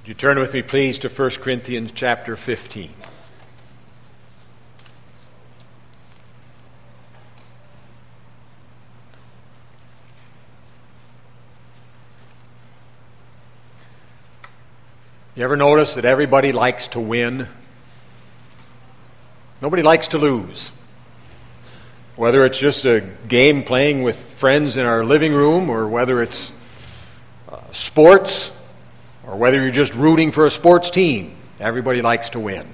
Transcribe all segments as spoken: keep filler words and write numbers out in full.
Would you turn with me, please, to First Corinthians chapter fifteen. You ever notice that everybody likes to win? Nobody likes to lose. Whether it's just a game playing with friends in our living room, or whether it's uh, sports, or whether you're just rooting for a sports team, everybody likes to win.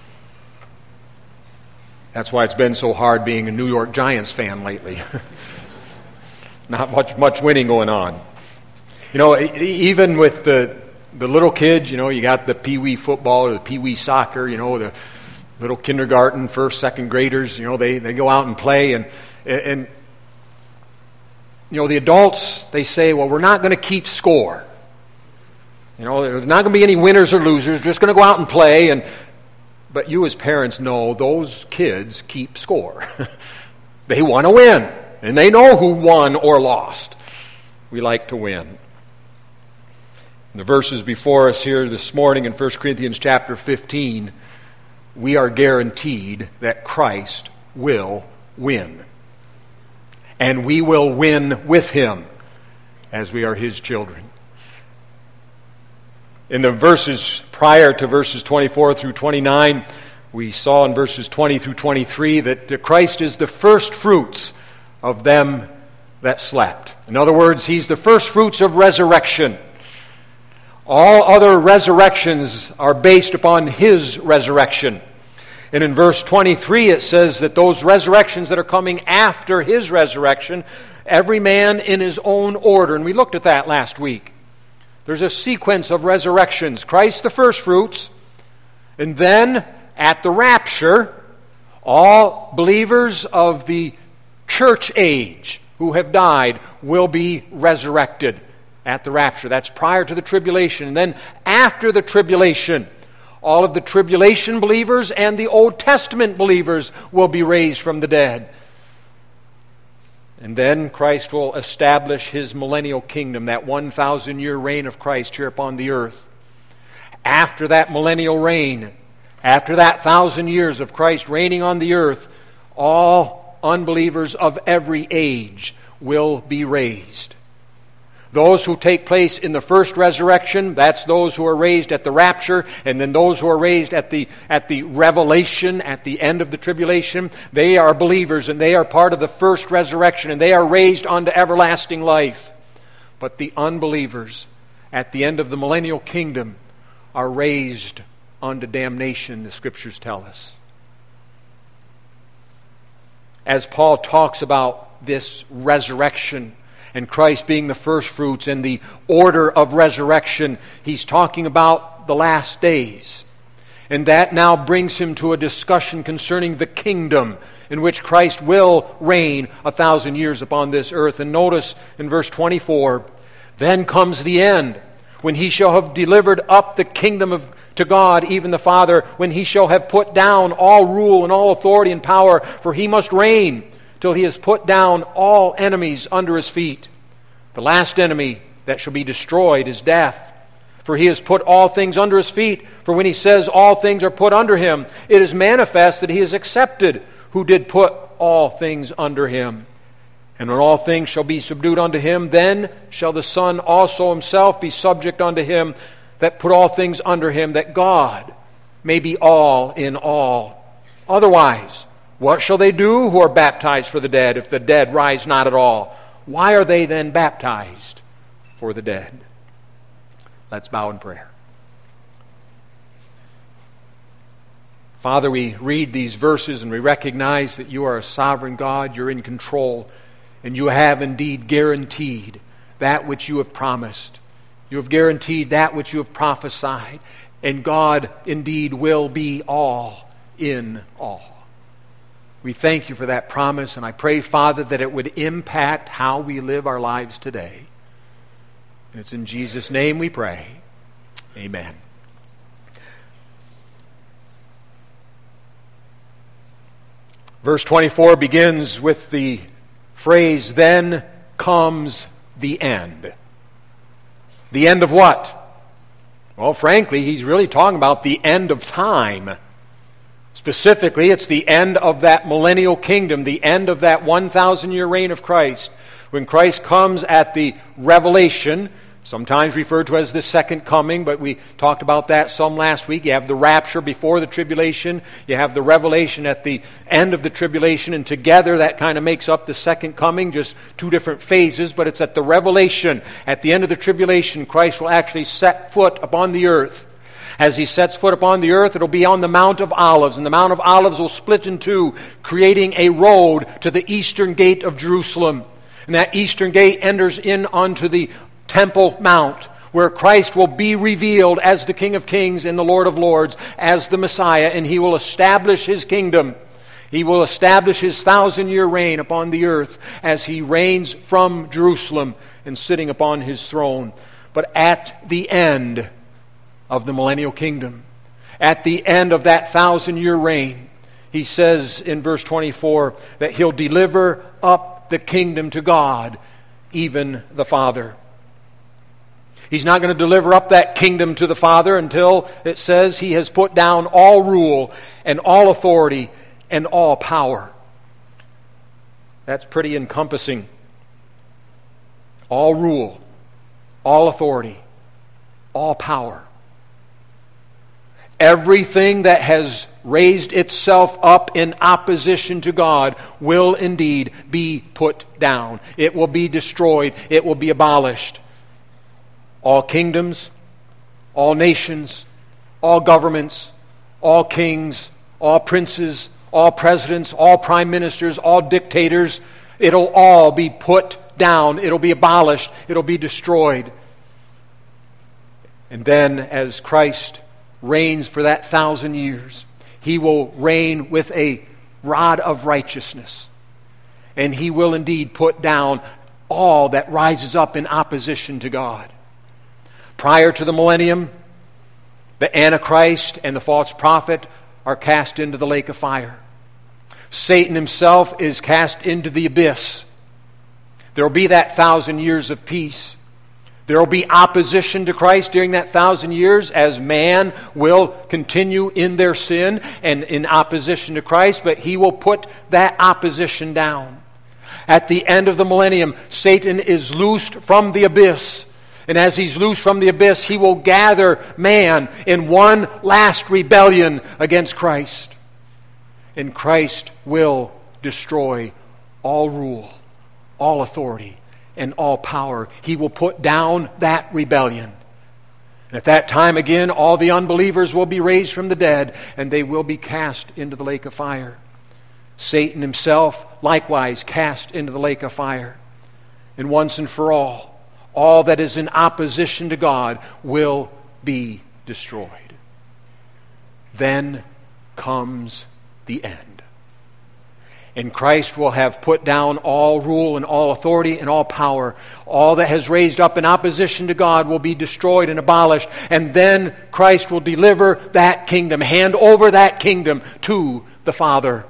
That's why it's been so hard being a New York Giants fan lately. Not much much winning going on. You know, even with the the little kids, you know, you got the pee-wee football or the pee-wee soccer, you know, the little kindergarten, first, second graders, you know, they, they go out and play, and and you know, the adults, they say, well, we're not going to keep score. You know, there's not going to be any winners or losers. We're just going to go out and play. And but you as parents know those kids keep score. They want to win, and they know who won or lost. We like to win. In the verses before us here this morning in First Corinthians chapter fifteen, we are guaranteed that Christ will win. And we will win with him as we are his children. In the verses prior to verses twenty-four through twenty-nine, we saw in verses twenty through twenty-three that Christ is the first fruits of them that slept. In other words, he's the first fruits of resurrection. All other resurrections are based upon his resurrection. And in verse twenty-three it says that those resurrections that are coming after his resurrection, every man in his own order. And we looked at that last week. There's a sequence of resurrections. Christ the first fruits, and then at the rapture, all believers of the church age who have died will be resurrected at the rapture. That's prior to the tribulation. And then after the tribulation, all of the tribulation believers and the Old Testament believers will be raised from the dead. And then Christ will establish his millennial kingdom, that one thousand year reign of Christ here upon the earth. After that millennial reign, after that thousand years of Christ reigning on the earth, all unbelievers of every age will be raised. Those who take place in the first resurrection, that's those who are raised at the rapture, and then those who are raised at the at the revelation, at the end of the tribulation, they are believers, and they are part of the first resurrection, and they are raised unto everlasting life. But the unbelievers, at the end of the millennial kingdom, are raised unto damnation, the Scriptures tell us. As Paul talks about this resurrection, and Christ being the first fruits and the order of resurrection, he's talking about the last days. And that now brings him to a discussion concerning the kingdom in which Christ will reign a thousand years upon this earth. And notice in verse twenty-four, then comes the end, when he shall have delivered up the kingdom of to God, even the Father, when he shall have put down all rule and all authority and power, for he must reign till he has put down all enemies under his feet. The last enemy that shall be destroyed is death. For he has put all things under his feet. For when he says all things are put under him, it is manifest that he is accepted who did put all things under him. And when all things shall be subdued unto him, then shall the Son also himself be subject unto him that put all things under him, that God may be all in all. Otherwise, what shall they do who are baptized for the dead, if the dead rise not at all? Why are they then baptized for the dead? Let's bow in prayer. Father, we read these verses and we recognize that you are a sovereign God, you're in control, and you have indeed guaranteed that which you have promised. You have guaranteed that which you have prophesied, and God indeed will be all in all. We thank you for that promise, and I pray, Father, that it would impact how we live our lives today. And it's in Jesus' name we pray. Amen. Verse twenty-four begins with the phrase, then comes the end. The end of what? Well, frankly, he's really talking about the end of time. Specifically, it's the end of that millennial kingdom, the end of that one thousand year reign of Christ. When Christ comes at the revelation, sometimes referred to as the second coming, but we talked about that some last week. You have the rapture before the tribulation. You have the revelation at the end of the tribulation, and together that kind of makes up the second coming, just two different phases, but it's at the revelation. At the end of the tribulation, Christ will actually set foot upon the earth. As he sets foot upon the earth, it'll be on the Mount of Olives, and the Mount of Olives will split in two, creating a road to the eastern gate of Jerusalem. And that eastern gate enters in onto the Temple Mount, where Christ will be revealed as the King of Kings and the Lord of Lords, as the Messiah, and he will establish his kingdom. He will establish his thousand-year reign upon the earth as he reigns from Jerusalem and sitting upon his throne. But at the end of the millennial kingdom, at the end of that thousand-year reign, he says in verse twenty-four that he'll deliver up the kingdom to God, even the Father. He's not going to deliver up that kingdom to the Father until it says he has put down all rule and all authority and all power. That's pretty encompassing. All rule, all authority, all power. Everything that has raised itself up in opposition to God will indeed be put down. It will be destroyed. It will be abolished. All kingdoms, all nations, all governments, all kings, all princes, all presidents, all prime ministers, all dictators, it'll all be put down. It'll be abolished. It'll be destroyed. And then as Christ reigns for that thousand years, he will reign with a rod of righteousness. And he will indeed put down all that rises up in opposition to God. Prior to the millennium, the Antichrist and the false prophet are cast into the lake of fire. Satan himself is cast into the abyss. There will be that thousand years of peace. There will be opposition to Christ during that thousand years as man will continue in their sin and in opposition to Christ, but he will put that opposition down. At the end of the millennium, Satan is loosed from the abyss. And as he's loosed from the abyss, he will gather man in one last rebellion against Christ. And Christ will destroy all rule, all authority, and all power. He will put down that rebellion. And at that time again, all the unbelievers will be raised from the dead, and they will be cast into the lake of fire. Satan himself likewise cast into the lake of fire. And once and for all, all that is in opposition to God will be destroyed. Then comes the end. And Christ will have put down all rule and all authority and all power. All that has raised up in opposition to God will be destroyed and abolished. And then Christ will deliver that kingdom, hand over that kingdom to the Father.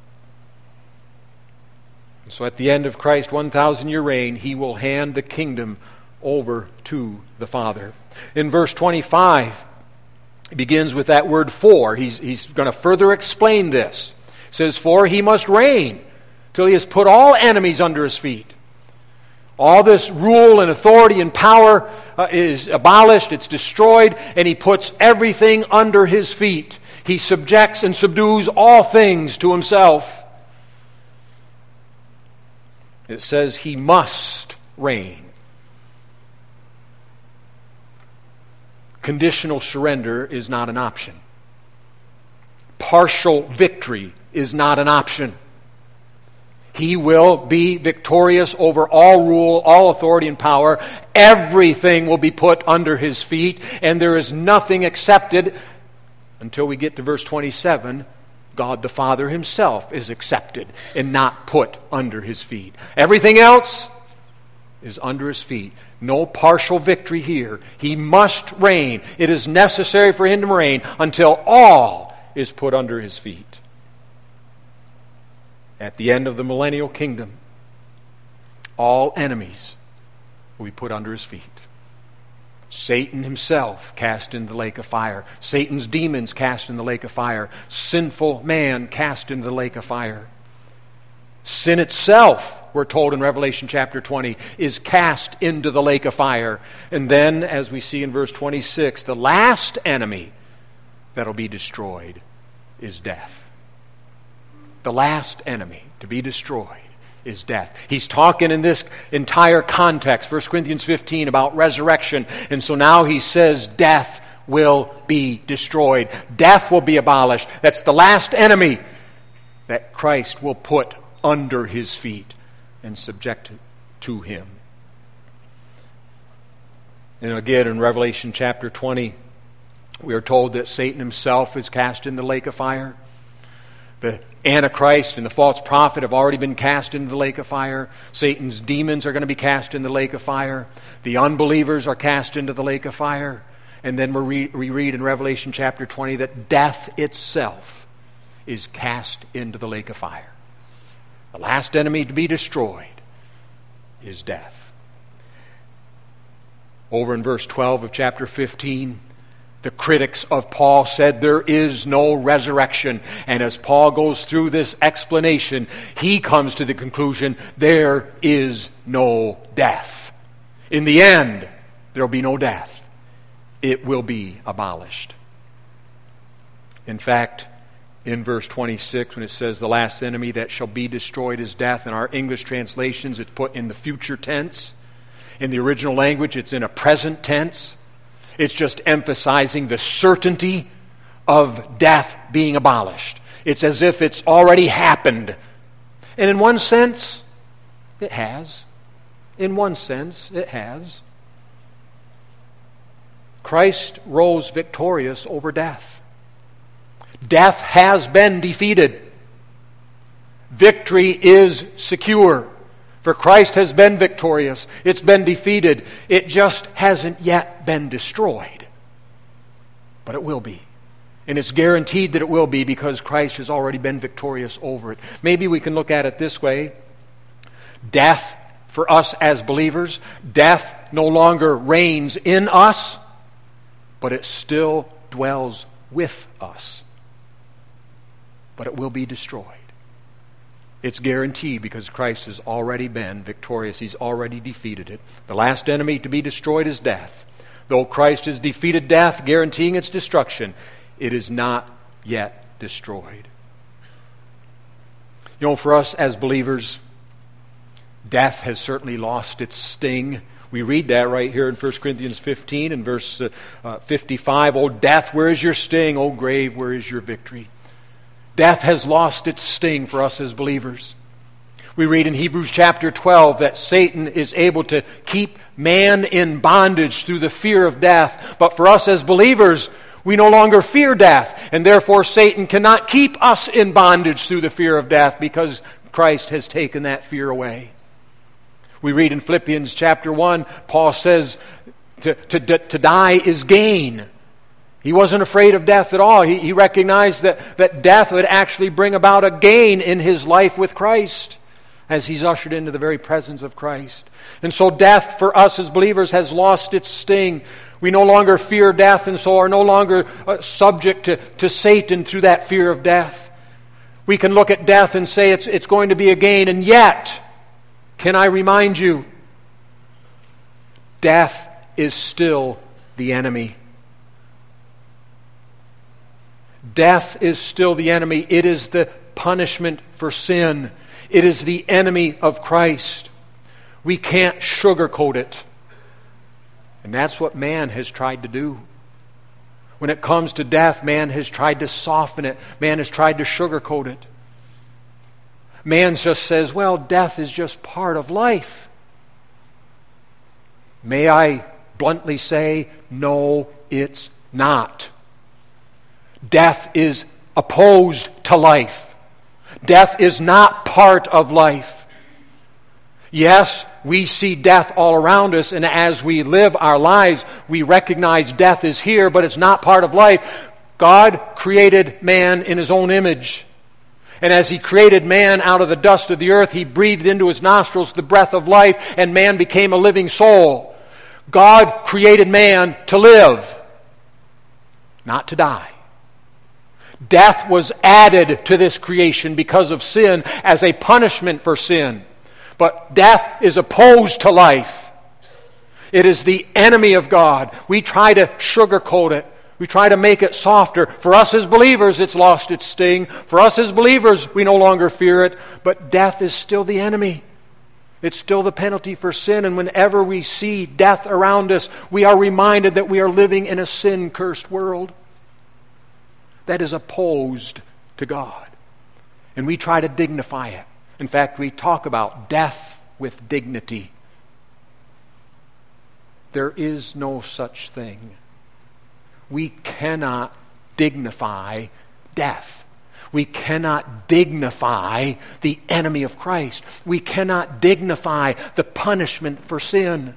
So at the end of Christ's one thousand year reign, he will hand the kingdom over to the Father. In verse twenty-five, he begins with that word for. He's, he's going to further explain this. It says, for he must reign till he has put all enemies under his feet. All this rule and authority and power uh, is abolished, it's destroyed, and he puts everything under his feet. He subjects and subdues all things to himself. It says he must reign. Conditional surrender is not an option. Partial victory is not an option. He will be victorious over all rule, all authority and power. Everything will be put under his feet, and there is nothing accepted until we get to verse twenty-seven. God the Father himself is accepted and not put under his feet. Everything else is under his feet. No partial victory here. He must reign. It is necessary for him to reign until all is put under his feet. At the end of the millennial kingdom, all enemies will be put under his feet. Satan himself cast into the lake of fire. Satan's demons cast in the lake of fire. Sinful man cast into the lake of fire. Sin itself, we're told in Revelation chapter twenty, is cast into the lake of fire. And then, as we see in verse twenty-six, the last enemy that'll be destroyed is death. The last enemy to be destroyed is death. He's talking in this entire context, First Corinthians fifteen, about resurrection. And so now he says death will be destroyed. Death will be abolished. That's the last enemy that Christ will put under his feet and subject to him. And again, in Revelation chapter twenty, we are told that Satan himself is cast in the lake of fire. The Antichrist and the false prophet have already been cast into the lake of fire. Satan's demons are going to be cast in the lake of fire. The unbelievers are cast into the lake of fire. And then we read in Revelation chapter twenty that death itself is cast into the lake of fire. The last enemy to be destroyed is death. Over in verse twelve of chapter fifteen, the critics of Paul said there is no resurrection. And as Paul goes through this explanation, he comes to the conclusion there is no death. In the end, there will be no death. It will be abolished. In fact, in verse twenty-six, when it says the last enemy that shall be destroyed is death, in our English translations it's put in the future tense. In the original language it's in a present tense. It's just emphasizing the certainty of death being abolished. It's as if it's already happened. And in one sense, it has. In one sense, it has. Christ rose victorious over death. Death has been defeated. Victory is secure. For Christ has been victorious. It's been defeated. It just hasn't yet been destroyed. But it will be. And it's guaranteed that it will be because Christ has already been victorious over it. Maybe we can look at it this way. Death, for us as believers, death no longer reigns in us, but it still dwells with us. But it will be destroyed. It's guaranteed because Christ has already been victorious. He's already defeated it. The last enemy to be destroyed is death. Though Christ has defeated death, guaranteeing its destruction, it is not yet destroyed. You know, for us as believers, death has certainly lost its sting. We read that right here in First Corinthians fifteen and verse uh, fifty-five. O death, where is your sting? O grave, where is your victory? Death has lost its sting for us as believers. We read in Hebrews chapter twelve that Satan is able to keep man in bondage through the fear of death. But for us as believers, we no longer fear death. And therefore Satan cannot keep us in bondage through the fear of death because Christ has taken that fear away. We read in Philippians chapter one, Paul says to, to, to die is gain. He wasn't afraid of death at all. He, he recognized that, that death would actually bring about a gain in his life with Christ as he's ushered into the very presence of Christ. And so death for us as believers has lost its sting. We no longer fear death and so are no longer uh, subject to, to Satan through that fear of death. We can look at death and say it's, it's going to be a gain. And yet, can I remind you, death is still the enemy. Death is still the enemy. It is the punishment for sin. It is the enemy of Christ. We can't sugarcoat it. And that's what man has tried to do. When it comes to death, man has tried to soften it. Man has tried to sugarcoat it. Man just says, well, death is just part of life. May I bluntly say, no, it's not. Death is opposed to life. Death is not part of life. Yes, we see death all around us, and as we live our lives, we recognize death is here, but it's not part of life. God created man in his own image. And as he created man out of the dust of the earth, he breathed into his nostrils the breath of life, and man became a living soul. God created man to live, not to die. Death was added to this creation because of sin as a punishment for sin. But death is opposed to life. It is the enemy of God. We try to sugarcoat it. We try to make it softer. For us as believers, it's lost its sting. For us as believers, we no longer fear it. But death is still the enemy. It's still the penalty for sin. And whenever we see death around us, we are reminded that we are living in a sin-cursed world that is opposed to God. And we try to dignify it. In fact, we talk about death with dignity. There is no such thing. We cannot dignify death. We cannot dignify the enemy of Christ. We cannot dignify the punishment for sin.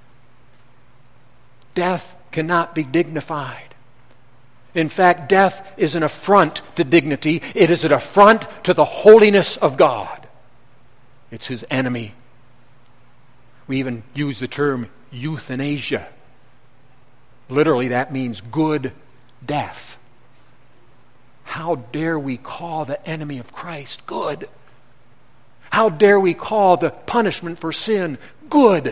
Death cannot be dignified. In fact, death is an affront to dignity. It is an affront to the holiness of God. It's His enemy. We even use the term euthanasia. Literally, that means good death. How dare we call the enemy of Christ good? How dare we call the punishment for sin good?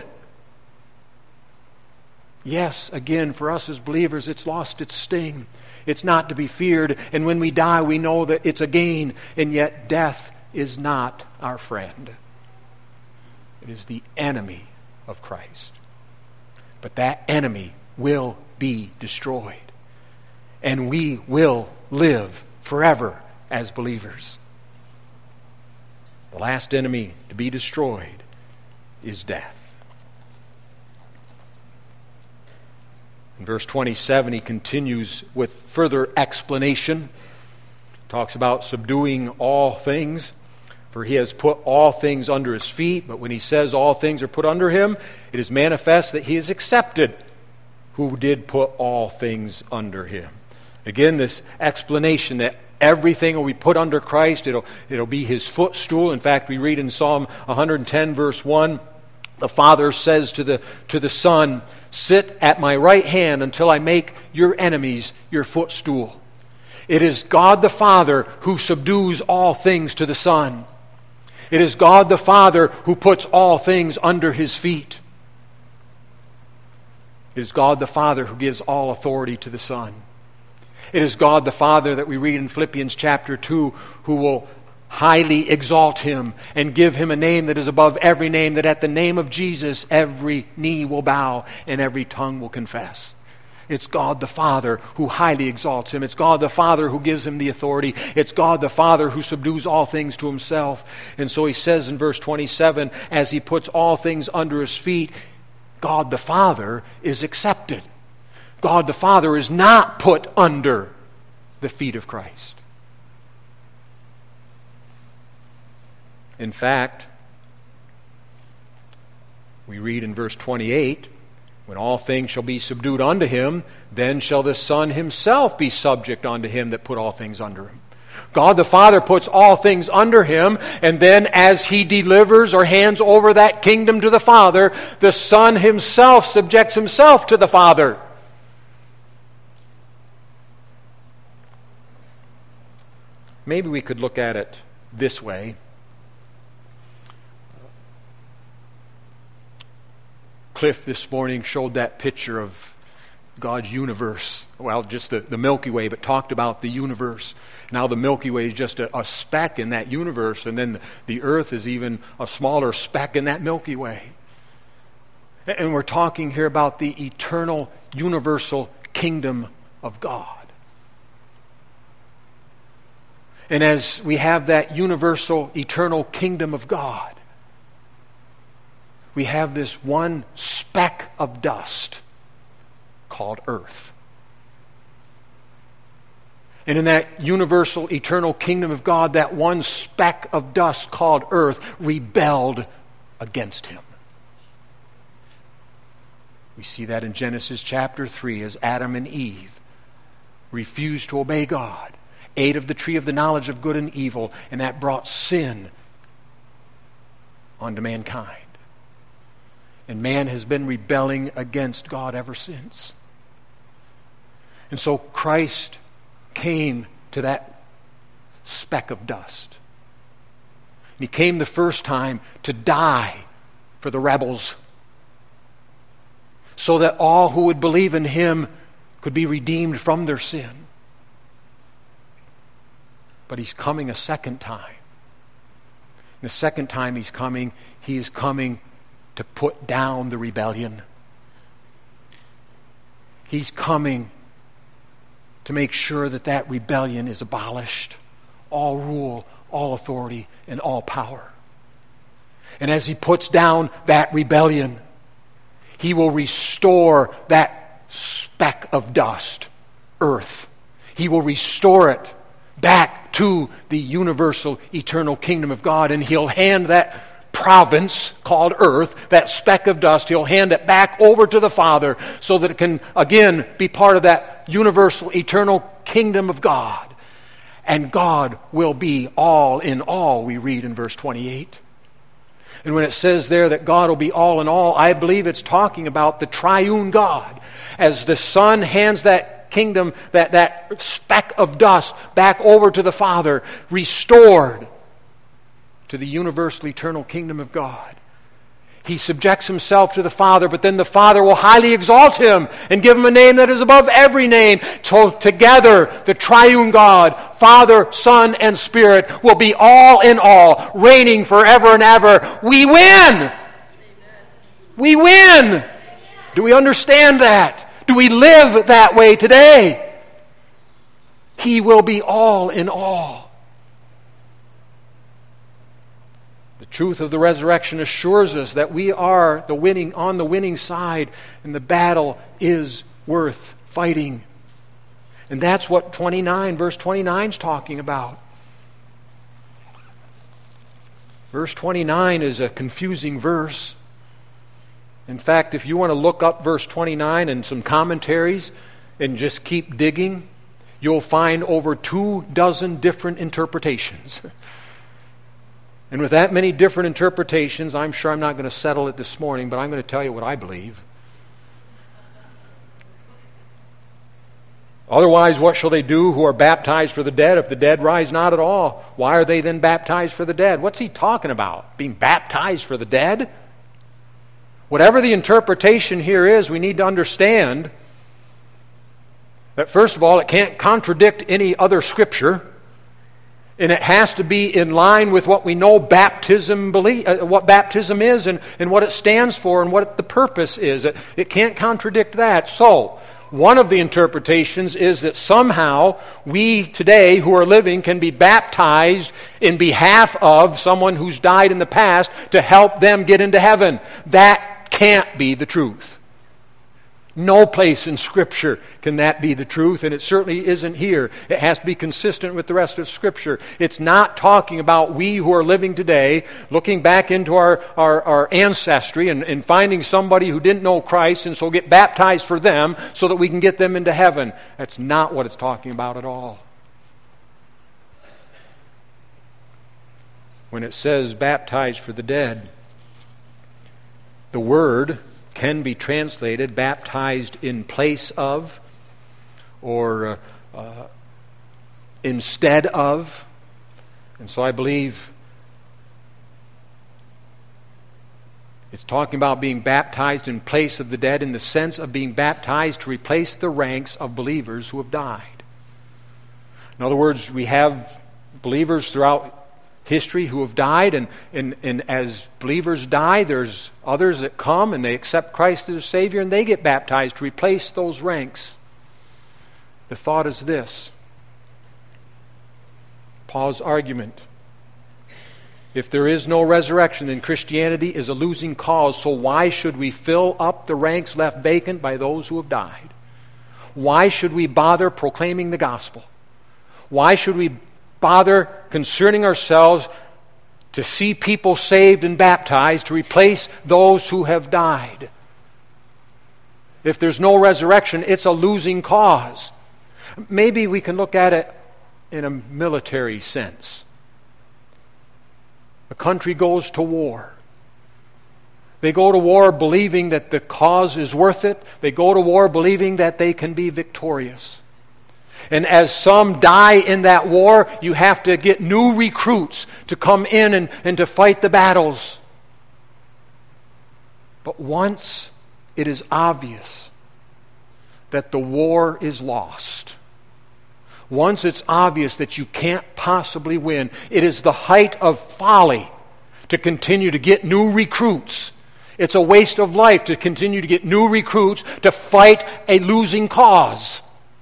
Yes, again, for us as believers, it's lost its sting. It's not to be feared. And when we die, we know that it's a gain. And yet death is not our friend. It is the enemy of Christ. But that enemy will be destroyed. And we will live forever as believers. The last enemy to be destroyed is death. In verse twenty-seven, he continues with further explanation. Talks about subduing all things. For he has put all things under his feet. But when he says all things are put under him, it is manifest that he is accepted who did put all things under him. Again, this explanation that everything will be put under Christ. It'll, it'll be his footstool. In fact, we read in Psalm one hundred ten, verse one, the Father says to the, to the Son, "Sit at my right hand until I make your enemies your footstool." It is God the Father who subdues all things to the Son. It is God the Father who puts all things under his feet. It is God the Father who gives all authority to the Son. It is God the Father that we read in Philippians chapter two who will highly exalt him and give him a name that is above every name, that at the name of Jesus every knee will bow and every tongue will confess. It's God the Father who highly exalts him. It's God the Father who gives him the authority. It's God the Father who subdues all things to himself. And so he says in verse twenty-seven, as he puts all things under his feet, God the Father is accepted. God the Father is not put under the feet of Christ. In fact, we read in verse twenty-eight, when all things shall be subdued unto him, then shall the Son himself be subject unto him that put all things under him. God the Father puts all things under him, and then as he delivers or hands over that kingdom to the Father, the Son himself subjects himself to the Father. Maybe we could look at it this way. Cliff this morning showed that picture of God's universe. Well, just the, the Milky Way, but talked about the universe. Now the Milky Way is just a, a speck in that universe, and then the, the Earth is even a smaller speck in that Milky Way. And we're talking here about the eternal, universal kingdom of God. And as we have that universal, eternal kingdom of God, we have this one speck of dust called earth. And in that universal, eternal kingdom of God, that one speck of dust called earth rebelled against him. We see that in Genesis chapter three as Adam and Eve refused to obey God, ate of the tree of the knowledge of good and evil, and that brought sin onto mankind. And man has been rebelling against God ever since. And so Christ came to that speck of dust. And he came the first time to die for the rebels, so that all who would believe in him could be redeemed from their sin. But he's coming a second time. And the second time he's coming, he is coming to put down the rebellion. He's coming to make sure that that rebellion is abolished. All rule, all authority, and all power. And as he puts down that rebellion, he will restore that speck of dust, earth. He will restore it back to the universal, eternal kingdom of God. And he'll hand that province called earth, that speck of dust, he'll hand it back over to the Father so that it can again be part of that universal, eternal kingdom of God. And God will be all in all, we read in verse twenty-eight. And when it says there that God will be all in all, I believe it's talking about the triune God. As the Son hands that kingdom, that, that speck of dust back over to the Father, restored to the universal, eternal kingdom of God. He subjects himself to the Father, but then the Father will highly exalt him and give him a name that is above every name. So together, the triune God, Father, Son, and Spirit will be all in all, reigning forever and ever. We win! We win! Do we understand that? Do we live that way today? He will be all in all. The truth of the resurrection assures us that we are the winning on the winning side, and the battle is worth fighting. And that's what twenty-nine, verse twenty-nine is talking about. Verse twenty-nine is a confusing verse. In fact, if you want to look up verse twenty-nine and some commentaries and just keep digging, you'll find over two dozen different interpretations. And with that many different interpretations, I'm sure I'm not going to settle it this morning, but I'm going to tell you what I believe. Otherwise, what shall they do who are baptized for the dead if the dead rise not at all? Why are they then baptized for the dead? What's he talking about? Being baptized for the dead? Whatever the interpretation here is, we need to understand that, first of all, it can't contradict any other scripture. And it has to be in line with what we know baptism believe, uh, what baptism is and, and what it stands for and what the purpose is. It, it can't contradict that. So, one of the interpretations is that somehow we today who are living can be baptized in behalf of someone who's died in the past to help them get into heaven. That can't be the truth. No place in Scripture can that be the truth, and it certainly isn't here. It has to be consistent with the rest of Scripture. It's not talking about we who are living today, looking back into our, our, our ancestry and, and finding somebody who didn't know Christ, and so get baptized for them so that we can get them into heaven. That's not what it's talking about at all. When it says baptized for the dead, the word can be translated baptized in place of, or uh, uh, instead of. And so I believe it's talking about being baptized in place of the dead in the sense of being baptized to replace the ranks of believers who have died. In other words, we have believers throughout history who have died, and, and, and as believers die, there's others that come and they accept Christ as Savior and they get baptized to replace those ranks. The thought is this. Paul's argument. If there is no resurrection, then Christianity is a losing cause, so why should we fill up the ranks left vacant by those who have died? Why should we bother proclaiming the gospel? Why should we bother concerning ourselves to see people saved and baptized to replace those who have died? If there's no resurrection, it's a losing cause. Maybe we can look at it in a military sense. A country goes to war. They go to war believing that the cause is worth it. They go to war believing that they can be victorious. And as some die in that war, you have to get new recruits to come in and, and to fight the battles. But once it is obvious that the war is lost, once it's obvious that you can't possibly win, it is the height of folly to continue to get new recruits. It's a waste of life to continue to get new recruits to fight a losing cause.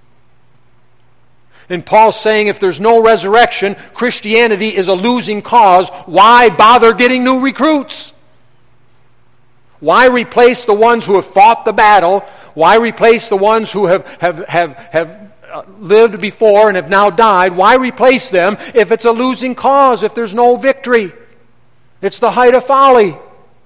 And Paul's saying if there's no resurrection, Christianity is a losing cause. Why bother getting new recruits? Why replace the ones who have fought the battle? Why replace the ones who have, have, have, have lived before and have now died? Why replace them if it's a losing cause, if there's no victory? It's the height of folly.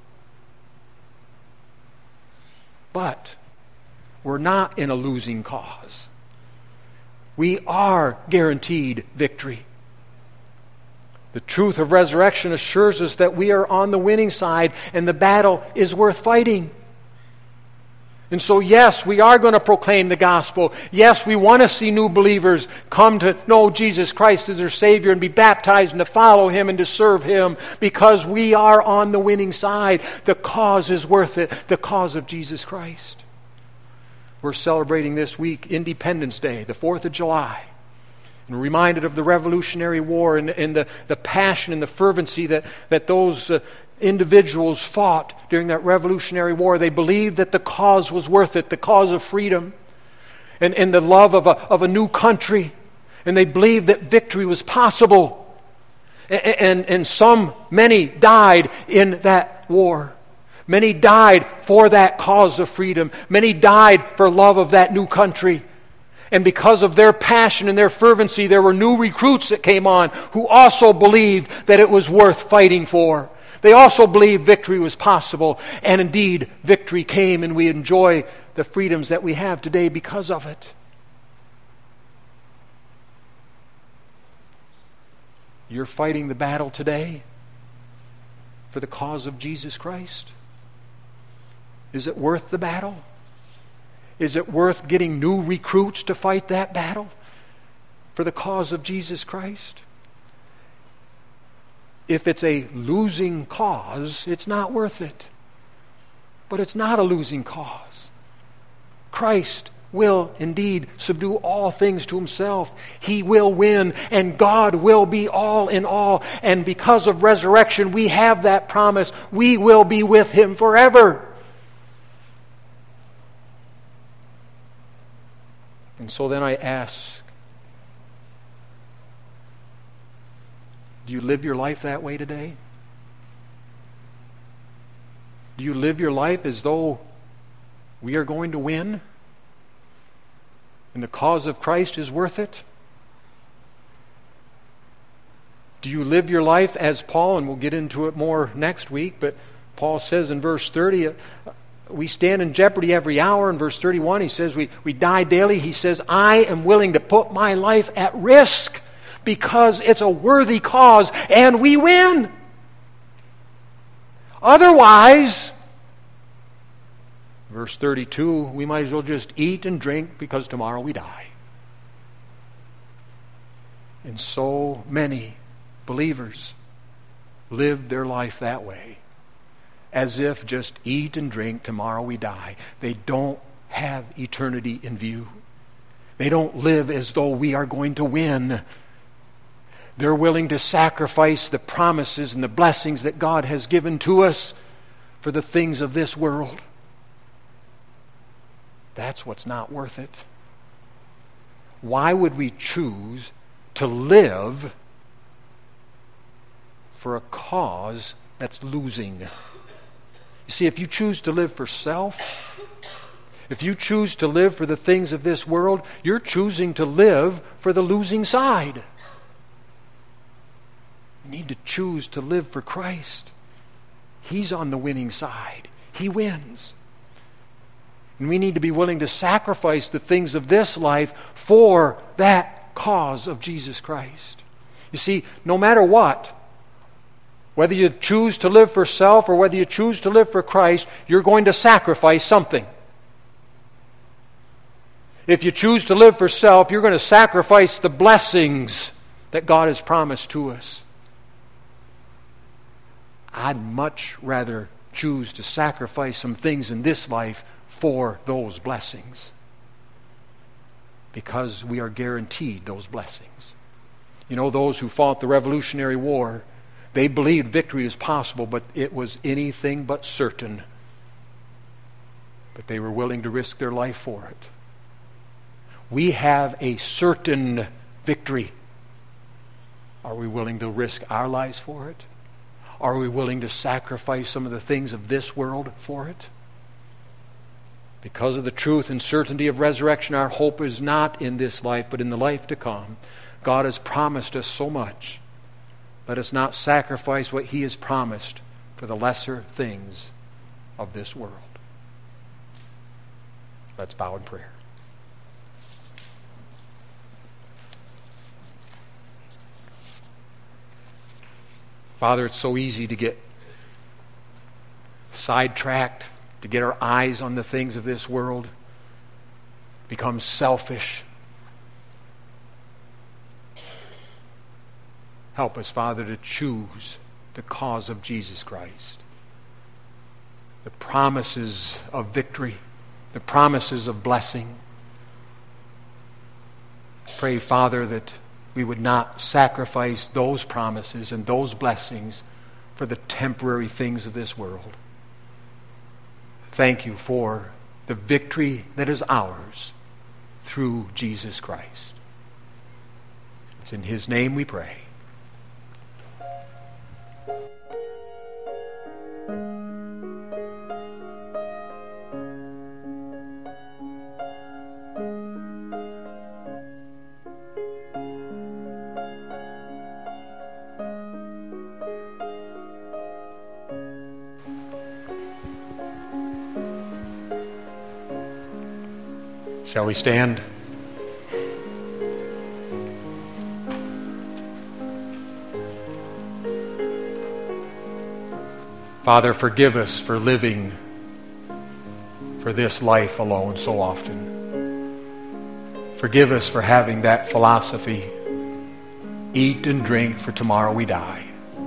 But we're not in a losing cause. We are guaranteed victory. The truth of resurrection assures us that we are on the winning side and the battle is worth fighting. And so, yes, we are going to proclaim the gospel. Yes, we want to see new believers come to know Jesus Christ as their Savior and be baptized and to follow Him and to serve Him because we are on the winning side. The cause is worth it, the cause of Jesus Christ. We're celebrating this week Independence Day, the fourth of July. And we're reminded of the Revolutionary War and, and the, the passion and the fervency that, that those uh, individuals fought during that Revolutionary War. They believed that the cause was worth it, the cause of freedom and, and the love of a, of a new country. And they believed that victory was possible. And, and, and some, many died in that war. Many died for that cause of freedom. Many died for love of that new country. And because of their passion and their fervency, there were new recruits that came on who also believed that it was worth fighting for. They also believed victory was possible. And indeed, victory came and we enjoy the freedoms that we have today because of it. You're fighting the battle today for the cause of Jesus Christ. Is it worth the battle? Is it worth getting new recruits to fight that battle for the cause of Jesus Christ? If it's a losing cause, it's not worth it. But it's not a losing cause. Christ will indeed subdue all things to Himself. He will win, and God will be all in all. And because of resurrection, we have that promise. We will be with Him forever. And so then I ask, do you live your life that way today? Do you live your life as though we are going to win and the cause of Christ is worth it? Do you live your life as Paul, and we'll get into it more next week, but Paul says in verse thirty, we stand in jeopardy every hour. In verse thirty-one, he says we, we die daily. He says, I am willing to put my life at risk because it's a worthy cause and we win. Otherwise, verse thirty-two, we might as well just eat and drink because tomorrow we die. And so many believers live their life that way. As if just eat and drink, tomorrow we die. They don't have eternity in view. They don't live as though we are going to win. They're willing to sacrifice the promises and the blessings that God has given to us for the things of this world. That's what's not worth it. Why would we choose to live for a cause that's losing? You see, if you choose to live for self, if you choose to live for the things of this world, you're choosing to live for the losing side. You need to choose to live for Christ. He's on the winning side. He wins. And we need to be willing to sacrifice the things of this life for that cause of Jesus Christ. You see, no matter what, Whether you choose to live for self or whether you choose to live for Christ, you're going to sacrifice something. If you choose to live for self, you're going to sacrifice the blessings that God has promised to us. I'd much rather choose to sacrifice some things in this life for those blessings, because we are guaranteed those blessings. You know, those who fought the Revolutionary War, they believed victory is possible, but it was anything but certain. But they were willing to risk their life for it. We have a certain victory. Are we willing to risk our lives for it? Are we willing to sacrifice some of the things of this world for it? Because of the truth and certainty of resurrection, our hope is not in this life, but in the life to come. God has promised us so much. Let us not sacrifice what He has promised for the lesser things of this world. Let's bow in prayer. Father, it's so easy to get sidetracked, to get our eyes on the things of this world, become selfish. Help us, Father, to choose the cause of Jesus Christ. The promises of victory, the promises of blessing. Pray, Father, that we would not sacrifice those promises and those blessings for the temporary things of this world. Thank you for the victory that is ours through Jesus Christ. It's in His name we pray. Shall we stand? Father, forgive us for living for this life alone so often. Forgive us for having that philosophy, eat and drink, for tomorrow we die.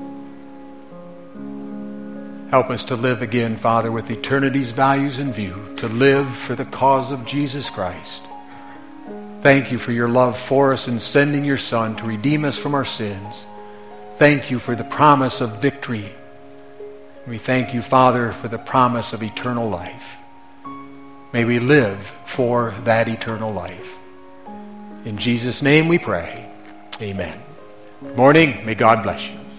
Help us to live again, Father, with eternity's values in view, to live for the cause of Jesus Christ. Thank you for your love for us in sending your Son to redeem us from our sins. Thank you for the promise of victory. We thank you, Father, for the promise of eternal life. May we live for that eternal life. In Jesus' name we pray. Amen. Good morning. May God bless you.